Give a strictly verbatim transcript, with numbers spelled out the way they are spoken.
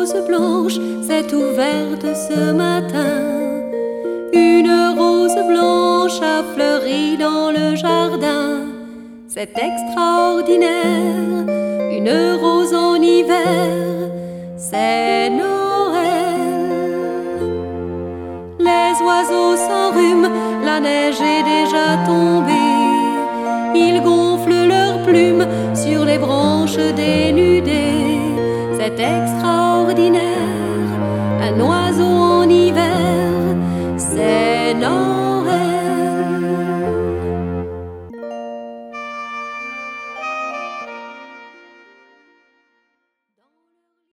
rose blanche s'est ouverte ce matin. Une rose blanche a fleuri dans le jardin. C'est extraordinaire, une rose en hiver, c'est Noël. Les oiseaux s'enrhument, la neige est déjà tombée. Ils gonflent leurs plumes sur les branches dénudées. C'est extraordinaire,